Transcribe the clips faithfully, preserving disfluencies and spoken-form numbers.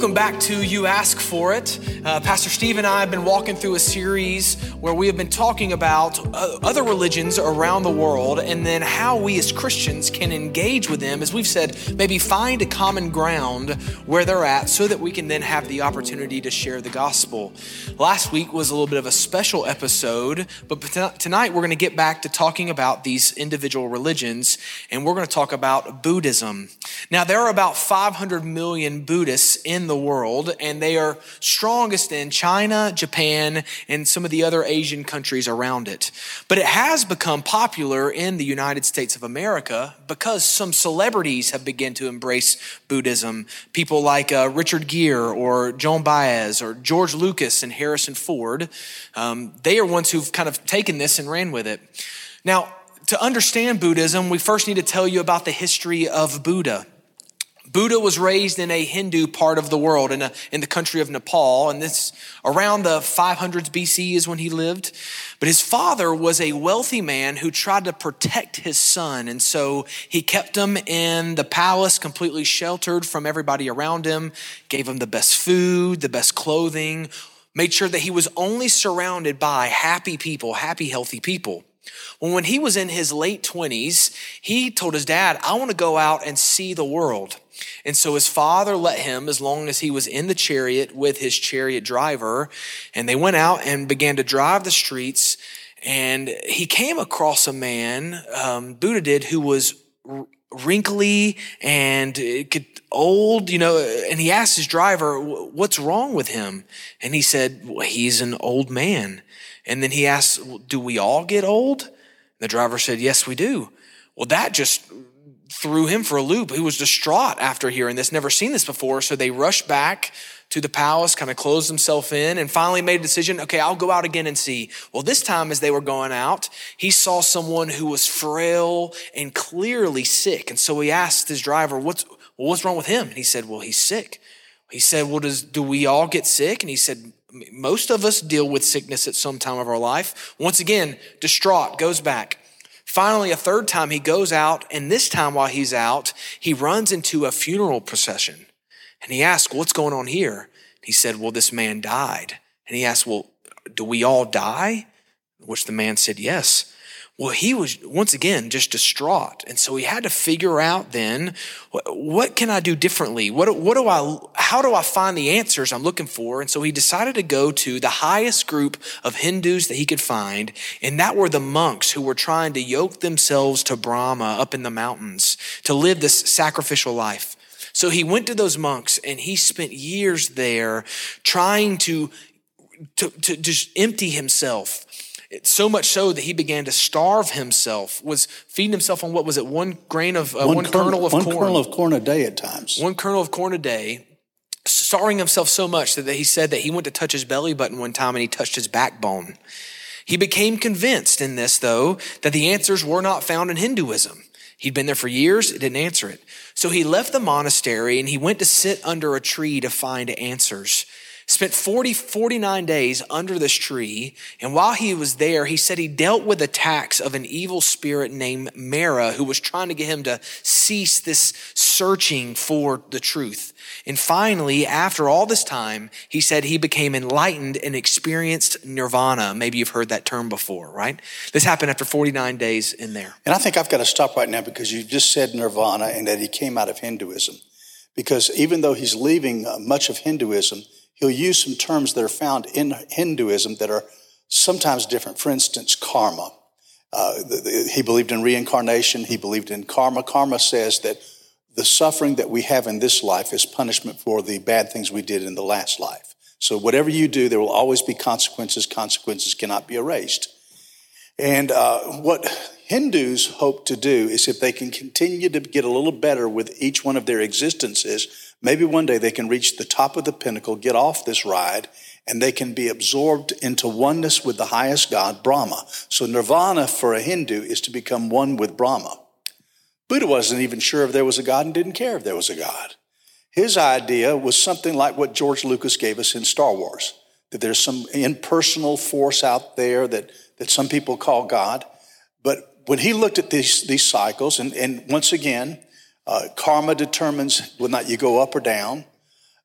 Welcome back to You Ask For It. Uh, Pastor Steve and I have been walking through a series where we have been talking about uh, other religions around the world and then how we as Christians can engage with them, as we've said, maybe find a common ground where they're at so that we can then have the opportunity to share the gospel. Last week was a little bit of a special episode, but tonight we're going to get back to talking about these individual religions, and we're going to talk about Buddhism. Now, there are about five hundred million Buddhists in the world, and they are strongest in China, Japan, and some of the other Asian countries around it. But it has become popular in the United States of America because some celebrities have begun to embrace Buddhism. People like uh, Richard Gere or Joan Baez or George Lucas and Harrison Ford. Um, they are ones who've kind of taken this and ran with it. Now, to understand Buddhism, we first need to tell you about the history of Buddha. Buddha was raised in a Hindu part of the world, in, a, in the country of Nepal, and this around the five hundreds B C is when he lived. But his father was a wealthy man who tried to protect his son, and so he kept him in the palace, completely sheltered from everybody around him, gave him the best food, the best clothing, made sure that he was only surrounded by happy people, happy, healthy people. Well, when he was in his late twenties, he told his dad, I want to go out and see the world. And so his father let him, as long as he was in the chariot with his chariot driver, and they went out and began to drive the streets. And he came across a man, um, Buddha did, who was r- wrinkly and could, old, you know, and he asked his driver, what's wrong with him? And he said, well, he's an old man. And then he asked, do we all get old? The driver said, yes, we do. Well, that just threw him for a loop. He was distraught after hearing this, never seen this before. So they rushed back to the palace, kind of closed himself in, and finally made a decision, okay, I'll go out again and see. Well, this time as they were going out, he saw someone who was frail and clearly sick. And so he asked his driver, what's, well, what's wrong with him? And he said, well, he's sick. He said, well, does, do we all get sick? And he said, most of us deal with sickness at some time of our life. Once again, distraught, goes back. Finally, a third time he goes out, and this time while he's out, he runs into a funeral procession. And he asks, what's going on here? He said, well, this man died. And he asked, well, do we all die? Which the man said, yes. Well, he was, once again, just distraught. And so he had to figure out then, what can I do differently? What, what do I, how do I find the answers I'm looking for? And so he decided to go to the highest group of Hindus that he could find. And that were the monks who were trying to yoke themselves to Brahma up in the mountains to live this sacrificial life. So he went to those monks and he spent years there trying to, to, to just empty himself. So much so that he began to starve himself, was feeding himself on, what was it, one grain of, uh, one, one kernel, kernel of one corn. One kernel of corn a day at times. One kernel of corn a day, starving himself so much that he said that he went to touch his belly button one time and he touched his backbone. He became convinced in this, though, that the answers were not found in Hinduism. He'd been there for years, it didn't answer it. So he left the monastery and he went to sit under a tree to find answers. Spent forty, forty-nine days under this tree, and while he was there, he said he dealt with attacks of an evil spirit named Mara, who was trying to get him to cease this searching for the truth. And finally, after all this time, he said he became enlightened and experienced nirvana. Maybe you've heard that term before, right? This happened after forty-nine days in there. And I think I've got to stop right now because you just said nirvana and that he came out of Hinduism. Because even though he's leaving much of Hinduism, he'll use some terms that are found in Hinduism that are sometimes different. For instance, karma. Uh, the, the, he believed in reincarnation. He believed in karma. Karma says that the suffering that we have in this life is punishment for the bad things we did in the last life. So whatever you do, there will always be consequences. Consequences cannot be erased. And uh, what Hindus hope to do is if they can continue to get a little better with each one of their existences, maybe one day they can reach the top of the pinnacle, get off this ride, and they can be absorbed into oneness with the highest God, Brahma. So nirvana for a Hindu is to become one with Brahma. Buddha wasn't even sure if there was a God and didn't care if there was a God. His idea was something like what George Lucas gave us in Star Wars, that there's some impersonal force out there that, that some people call God. But when he looked at these, these cycles, and, and once again, uh, karma determines whether or not you go up or down.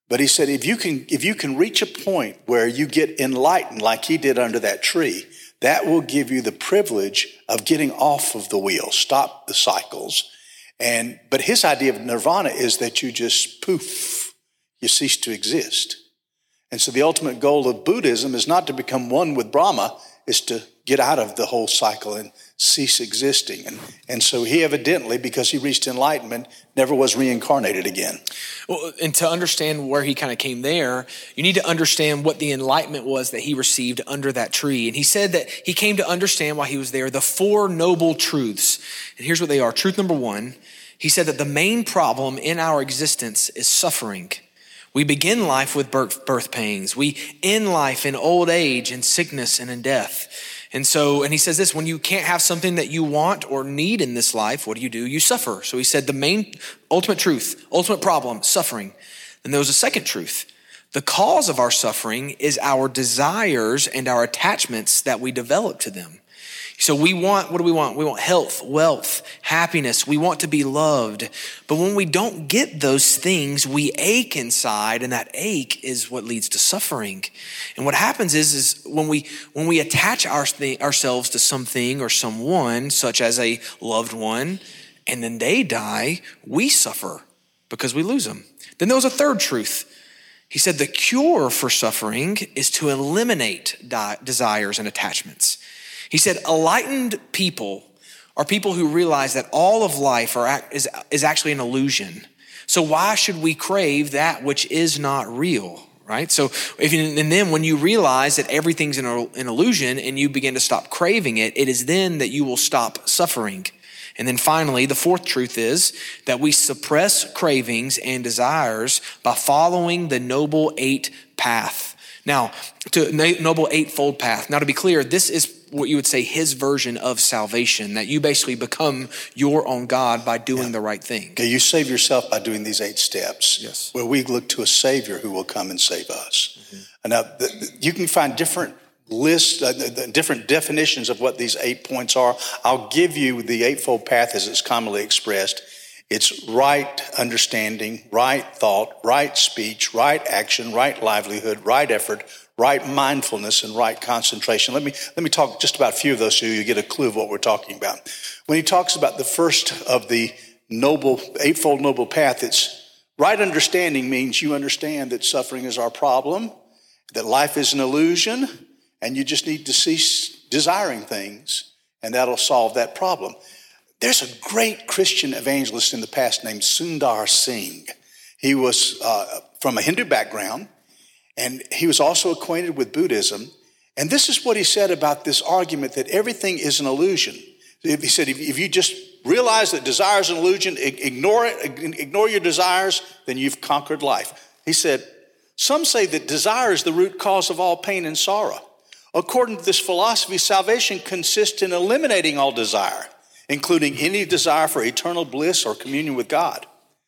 But he said, if you can, if you can reach a point where you get enlightened like he did under that tree, that will give you the privilege of getting off of the wheel, stop the cycles. And, but his idea of nirvana is that you just poof, you cease to exist. And so the ultimate goal of Buddhism is not to become one with Brahma, it's to get out of the whole cycle and cease existing. And, and so he evidently, because he reached enlightenment, never was reincarnated again. Well, and to understand where he kind of came there, you need to understand what the enlightenment was that he received under that tree. And he said that he came to understand while he was there the four noble truths. And here's what they are. Truth number one, he said that the main problem in our existence is suffering. We begin life with birth, birth pains. We end life in old age, in sickness, and in death. And so, and he says this, when you can't have something that you want or need in this life, what do you do? You suffer. So he said the main, ultimate truth, ultimate problem, suffering. Then there was a second truth. The cause of our suffering is our desires and our attachments that we develop to them. So we want, what do we want? We want health, wealth, happiness. We want to be loved. But when we don't get those things, we ache inside, and that ache is what leads to suffering. And what happens is, is when we when we attach our th- ourselves to something or someone, such as a loved one, and then they die, we suffer because we lose them. Then there was a third truth. He said the cure for suffering is to eliminate di- desires and attachments. He said, enlightened people are people who realize that all of life are, is, is actually an illusion. So why should we crave that which is not real, right? So, if you, and then when you realize that everything's an, an illusion and you begin to stop craving it, it is then that you will stop suffering. And then finally, the fourth truth is that we suppress cravings and desires by following the Noble Eight path. Now, to Noble Eightfold path. Now, to be clear, this is what you would say his version of salvation, that you basically become your own God by doing yeah. the right thing. Okay, you save yourself by doing these eight steps, yes. where we look to a Savior who will come and save us. Mm-hmm. And now, the, the, you can find different lists, uh, the, the different definitions of what these eight points are. I'll give you the Eightfold Path as it's commonly expressed. It's right understanding, right thought, right speech, right action, right livelihood, right effort, right mindfulness, and right concentration. Let me let me talk just about a few of those so you get a clue of what we're talking about. When he talks about the first of the noble, eightfold noble path, it's right understanding means you understand that suffering is our problem, that life is an illusion, and you just need to cease desiring things, and that'll solve that problem. There's a great Christian evangelist in the past named Sundar Singh. He was uh, from a Hindu background, and he was also acquainted with Buddhism. And this is what he said about this argument that everything is an illusion. He said, if you just realize that desire is an illusion, ignore it, ignore your desires, then you've conquered life. He said, some say that desire is the root cause of all pain and sorrow. According to this philosophy, salvation consists in eliminating all desire, including any desire for eternal bliss or communion with God.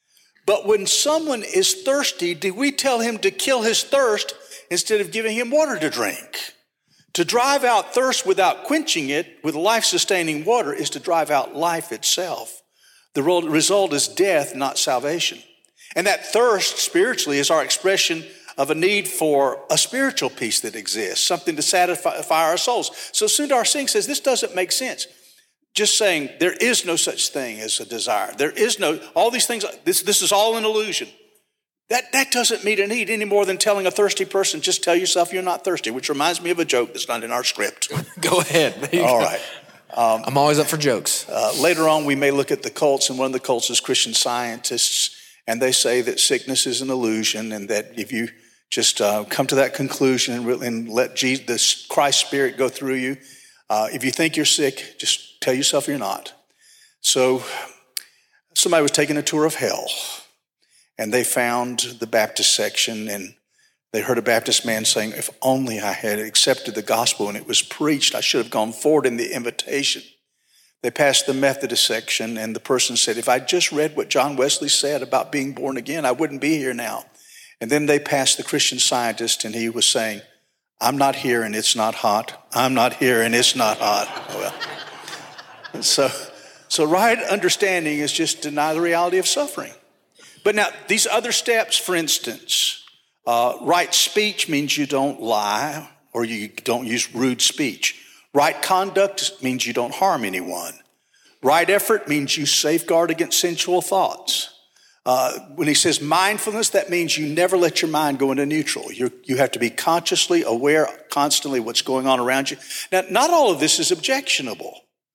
But when someone is thirsty, do we tell him to kill his thirst instead of giving him water to drink? To drive out thirst without quenching it with life-sustaining water is to drive out life itself. The result is death, not salvation. And that thirst spiritually is our expression of a need for a spiritual peace that exists, something to satisfy our souls. So Sundar Singh says this doesn't make sense. Just saying there is no such thing as a desire. There is no, all these things, this, this is all an illusion. That, that doesn't meet a need any more than telling a thirsty person, just tell yourself you're not thirsty, which reminds me of a joke that's not in our script. Go ahead. All right. Um, I'm always up for jokes. Uh, later on, we may look at the cults, and one of the cults is Christian Scientists, and they say that sickness is an illusion, and that if you just uh, come to that conclusion and, re- and let Jesus, this Christ Spirit go through you, uh, if you think you're sick, just tell yourself you're not. So somebody was taking a tour of hell, and they found the Baptist section, and they heard a Baptist man saying, if only I had accepted the gospel and it was preached, I should have gone forward in the invitation. They passed the Methodist section, and the person said, if I just read what John Wesley said about being born again, I wouldn't be here now. And then they passed the Christian Scientist, and he was saying, I'm not here and it's not hot. I'm not here and it's not hot. Well, so, so right understanding is just deny the reality of suffering. But now, these other steps, for instance, Uh, right speech means you don't lie or you don't use rude speech. Right conduct means you don't harm anyone. Right effort means you safeguard against sensual thoughts. Uh, when he says mindfulness, that means you never let your mind go into neutral. You're, you have to be consciously aware constantly what's going on around you. Now, not all of this is objectionable.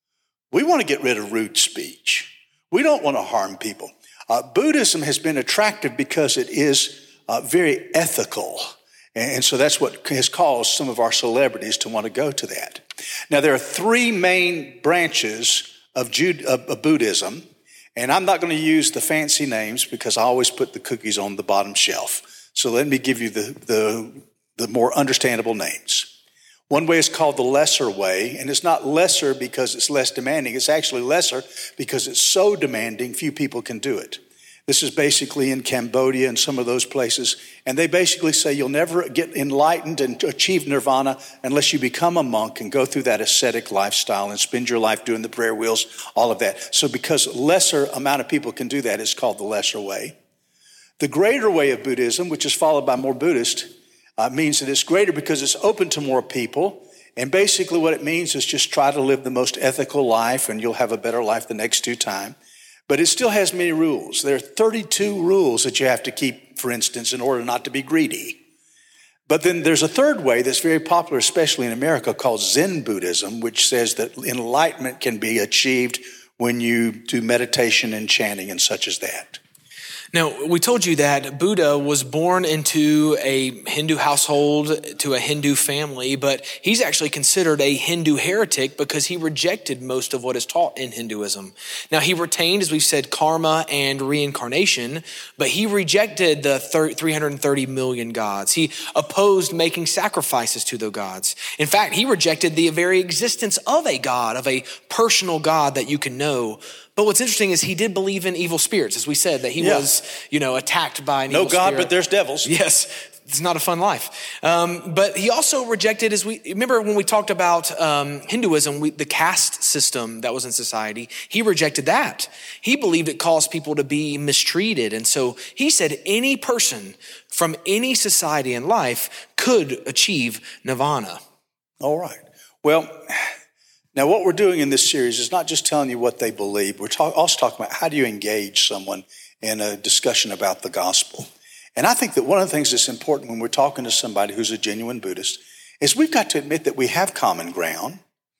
We want to get rid of rude speech. We don't want to harm people. Uh, Buddhism has been attractive because it is uh, very ethical. And so that's what has caused some of our celebrities to want to go to that. Now, there are three main branches of, Jude, of, of Buddhism, and I'm not going to use the fancy names because I always put the cookies on the bottom shelf. So let me give you the, the, the more understandable names. One way is called the lesser way, and it's not lesser because it's less demanding. It's actually lesser because it's so demanding, few people can do it. This is basically in Cambodia and some of those places. And they basically say you'll never get enlightened and achieve nirvana unless you become a monk and go through that ascetic lifestyle and spend your life doing the prayer wheels, all of that. So because lesser amount of people can do that, it's called the lesser way. The greater way of Buddhism, which is followed by more Buddhists, uh, means that it's greater because it's open to more people. And basically what it means is just try to live the most ethical life and you'll have a better life the next two times. But it still has many rules. There are thirty-two rules that you have to keep, for instance, in order not to be greedy. But then there's a third way that's very popular, especially in America, called Zen Buddhism, which says that enlightenment can be achieved when you do meditation and chanting and such as that. Now, we told you that Buddha was born into a Hindu household, to a Hindu family, but he's actually considered a Hindu heretic because he rejected most of what is taught in Hinduism. Now, he retained, as we've said, karma and reincarnation, but he rejected the three hundred thirty million gods. He opposed making sacrifices to those gods. In fact, he rejected the very existence of a God, of a personal God that you can know. But what's interesting is he did believe in evil spirits, as we said, that he yeah. was, you know, attacked by an no evil God, spirit. but there's devils. Yes, it's not a fun life. Um, but he also rejected, as we remember when we talked about um, Hinduism, we, the caste system that was in society, he rejected that. He believed it caused people to be mistreated. And so he said any person from any society in life could achieve nirvana. All right. Well, now, what we're doing in this series is not just telling you what they believe. We're talk- also talking about how do you engage someone in a discussion about the gospel. And I think that one of the things that's important when we're talking to somebody who's a genuine Buddhist is we've got to admit that we have common ground.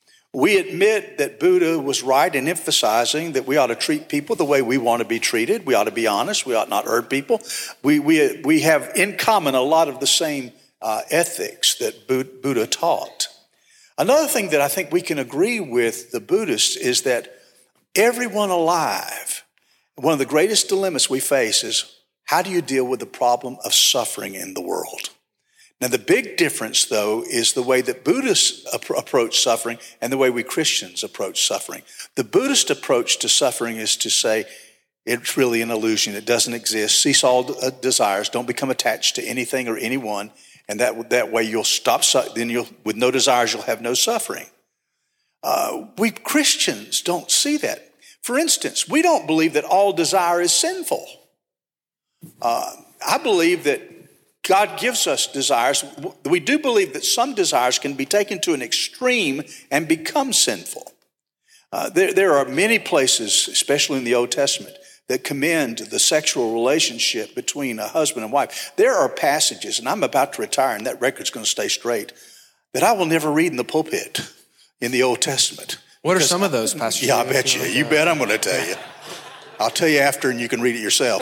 We admit that Buddha was right in emphasizing that we ought to treat people the way we want to be treated. We ought to be honest. We ought not hurt people. We, we, we have in common a lot of the same uh, ethics that Buddha taught. Another thing that I think we can agree with the Buddhists is that everyone alive, one of the greatest dilemmas we face is how do you deal with the problem of suffering in the world? Now, the big difference, though, is the way that Buddhists ap- approach suffering and the way we Christians approach suffering. The Buddhist approach to suffering is to say it's really an illusion. It doesn't exist. Cease all desires. Don't become attached to anything or anyone. And that that way you'll stop, then you'll, with no desires, you'll have no suffering. Uh, we Christians don't see that. For instance, we don't believe that all desire is sinful. Uh, I believe that God gives us desires. We do believe that some desires can be taken to an extreme and become sinful. Uh, there, there are many places, especially in the Old Testament, that commend the sexual relationship between a husband and wife. There are passages, and I'm about to retire, and that record's going to stay straight, that I will never read in the pulpit in the Old Testament. What are some of those passages? Yeah, I bet you. You bet I'm going to tell you. I'll tell you after, and you can read it yourself.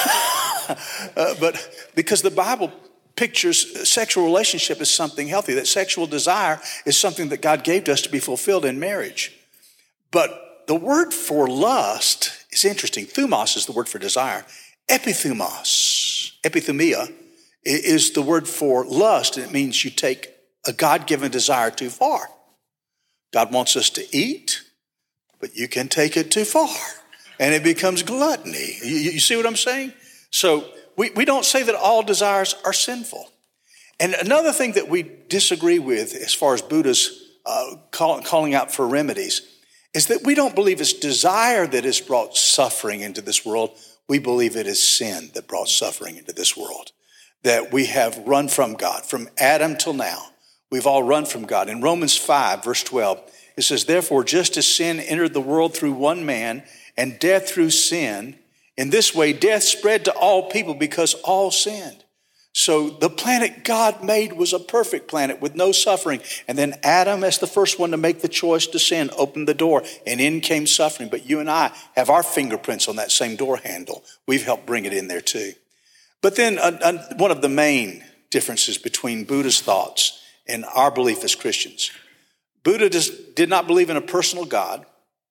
uh, but because the Bible pictures sexual relationship as something healthy, that sexual desire is something that God gave to us to be fulfilled in marriage. But the word for lust is interesting. Thumos is the word for desire. Epithumos, epithumia, is the word for lust, and it means you take a God-given desire too far. God wants us to eat, but you can take it too far, and it becomes gluttony. You, you see what I'm saying? So we, we don't say that all desires are sinful. And another thing that we disagree with as far as Buddha's uh, call, calling out for remedies is that we don't believe it's desire that has brought suffering into this world. We believe it is sin that brought suffering into this world. that we have run from God. From Adam till now, we've all run from God. In Romans five, verse twelve, it says, therefore, just as sin entered the world through one man and death through sin, in this way death spread to all people because all sinned. So the planet God made was a perfect planet with no suffering. And then Adam, as the first one to make the choice to sin, opened the door and in came suffering. But you and I have our fingerprints on that same door handle. We've helped bring it in there too. But then uh, uh, one of the main differences between Buddha's thoughts and our belief as Christians. Buddha does, did not believe in a personal God.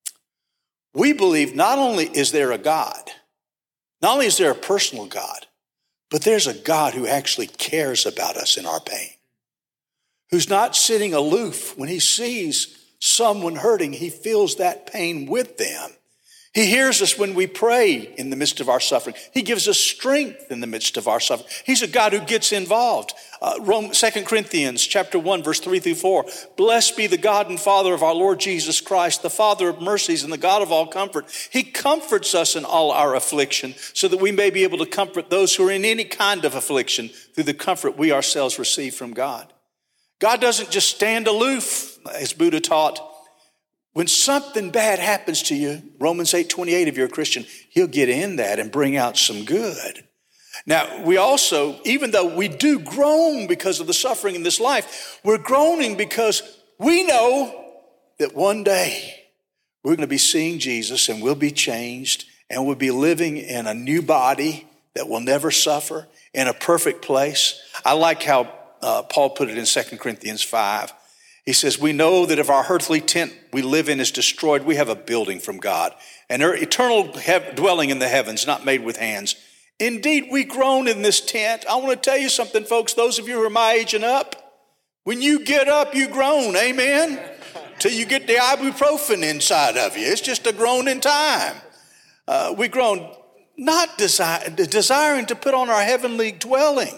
We believe not only is there a God, not only is there a personal God, but there's a God who actually cares about us in our pain, who's not sitting aloof. When he sees someone hurting, he feels that pain with them. He hears us when we pray in the midst of our suffering. He gives us strength in the midst of our suffering. He's a God who gets involved. Uh, Rome, Second Corinthians chapter one, verse three through four. Blessed be the God and Father of our Lord Jesus Christ, the Father of mercies and the God of all comfort. He comforts us in all our affliction so that we may be able to comfort those who are in any kind of affliction through the comfort we ourselves receive from God. God doesn't just stand aloof, as Buddha taught. When something bad happens to you, Romans eight twenty-eight, if you're a Christian, he'll get in that and bring out some good. Now, we also, even though we do groan because of the suffering in this life, we're groaning because we know that one day we're going to be seeing Jesus and we'll be changed and we'll be living in a new body that will never suffer in a perfect place. I like how uh, Paul put it in Second Corinthians five. He says, we know that if our earthly tent we live in is destroyed, we have a building from God, an eternal dwelling in the heavens, not made with hands. Indeed, we groan in this tent. I want to tell you something, folks, those of you who are my age and up, when you get up, you groan, amen? Till you get the ibuprofen inside of you. It's just a groaning time. Uh, we groan not desire, desiring to put on our heavenly dwelling.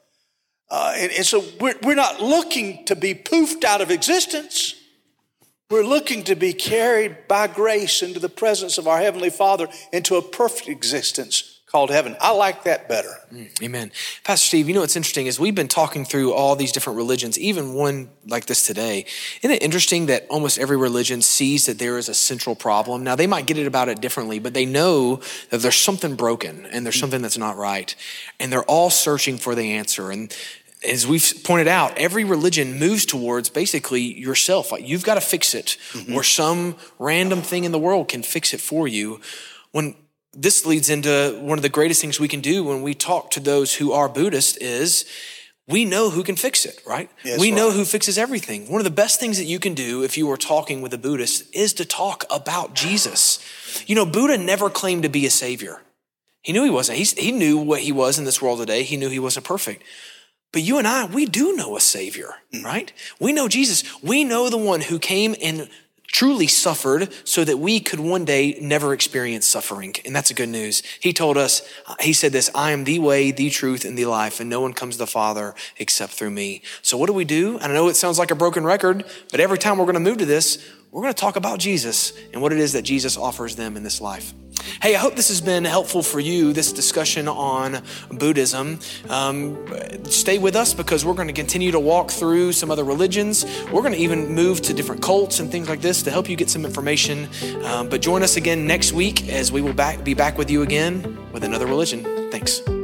Uh, and, and so we're, we're not looking to be poofed out of existence. We're looking to be carried by grace into the presence of our Heavenly Father into a perfect existence called heaven. I like that better. Mm, amen. Pastor Steve, you know what's interesting is we've been talking through all these different religions, even one like this today. Isn't it interesting that almost every religion sees that there is a central problem? Now, they might get it about it differently, but they know that there's something broken and there's something that's not right. And they're all searching for the answer. And as we've pointed out, every religion moves towards basically yourself. Like you've got to fix it, mm-hmm. or some random thing in the world can fix it for you. When this leads into one of the greatest things we can do when we talk to those who are Buddhist is we know who can fix it, right? Yes, we know right. who fixes everything. One of the best things that you can do if you were talking with a Buddhist is to talk about Jesus. You know, Buddha never claimed to be a savior. He knew he wasn't. He's, he knew what he was in this world today. He knew he wasn't perfect. But you and I, we do know a savior, right? We know Jesus. We know the one who came and truly suffered so that we could one day never experience suffering. And that's the good news. He told us, he said this, I am the way, the truth, and the life, and no one comes to the Father except through me. So what do we do? I know it sounds like a broken record, but every time we're going to move to this, we're going to talk about Jesus and what it is that Jesus offers them in this life. Hey, I hope this has been helpful for you, this discussion on Buddhism. Um, stay with us because we're going to continue to walk through some other religions. We're going to even move to different cults and things like this to help you get some information. Um, but join us again next week as we will back, be back with you again with another religion. Thanks.